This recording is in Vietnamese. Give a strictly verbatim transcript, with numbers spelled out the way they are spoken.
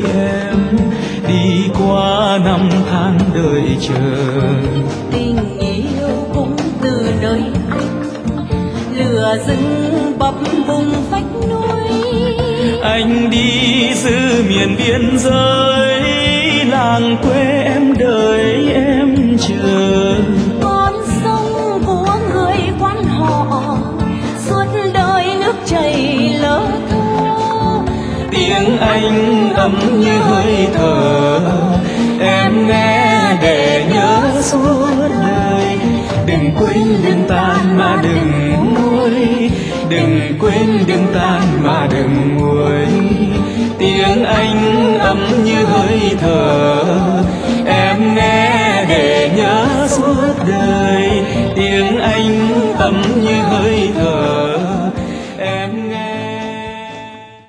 em đi qua năm tháng đợi chờ. Tình yêu cũng từ nơi anh, lửa rừng bập bùng vách núi. Anh đi giữ miền biên giới, làng quê em đợi em chờ. Con sông của người quan họ, suốt đời nước chảy lỡ thơ. Tiếng anh ấm như hơi thở, em nghe để nhớ suốt đời. Đừng quên đừng tan mà đừng nguôi, đừng quên đừng tan mà đừng nguôi. Tiếng anh ấm như hơi thở,